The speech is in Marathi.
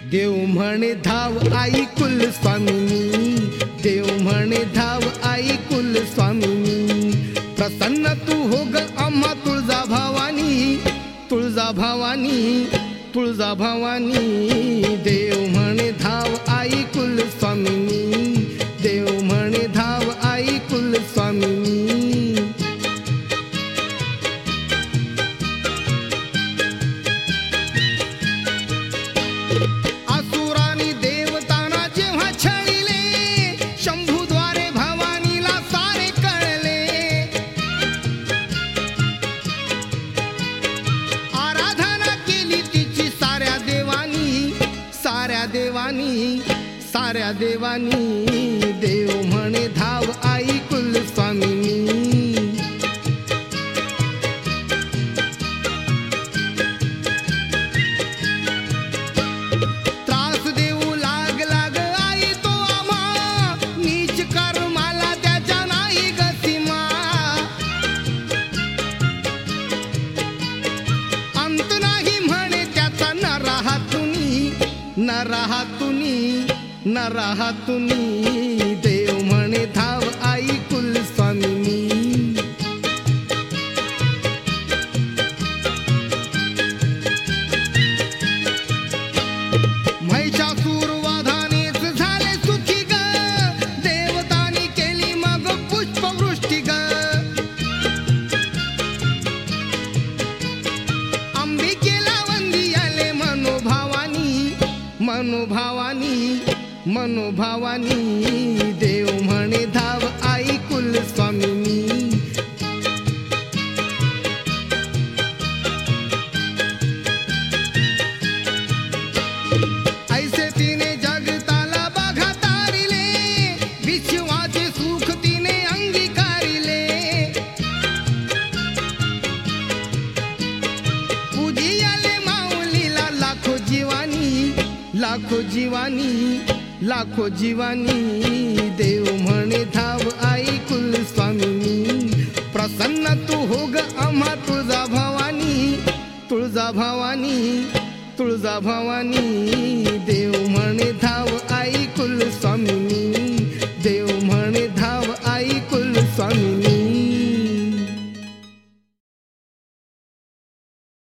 देव म्हणे धाव आई कुल स्वामिनी, देव म्हणे धाव आई कुल स्वामिनी. प्रसन्न तू हो ग आम्हा तुळजा भवानी, तुळजा भवानी, तुळजा भवानी. देव म्हणे धाव आई कुल स्वामिनी, देव म्हणे धाव आई कुल स्वामिनी. असुरानी देवतांना जेव्हा छळले, शंभूद्वारे भवानीला सारे कळले. आराधना केली तिची साऱ्या देवानी, साऱ्या देवानी, साऱ्या देवानी. देव म्हणे धाव आई कुल स्वामिनी. त्रास देऊ लागला ग आई तो आम्हा, नीच कर्माला त्याच्या नाही ग सीमा. अंत नाही म्हणे त्याचा नराहातुनी, नराहातुनी, नराहातुनी. देव म्हणे धाव आई कुल स्वामिनी. महिषासूर वधानेच झाले सुखी ग, देवतांनी केली मग पुष्पवृष्टी ग. अंबिकेला वंदी आले मनोभावानी, मनोभावानी, मनोभावानी. देव म्हणे धाव आई कुल स्वामिनी. ऐसे तिने जगताला बघा तारिले, विश्वाचे सुख तिने अंगीकारिले. पूजियाले माऊलीला लाखो जीवानी, लाखो जीवानी, लाखो जीवानी. देव म्हणे धाव आई कुल स्वामिनी. प्रसन्न तू हो ग आम्हा तुळजा भवानी, तुळजा भवानी, तुळजा भवानी. देव म्हणे धाव आई कुल स्वामिनी.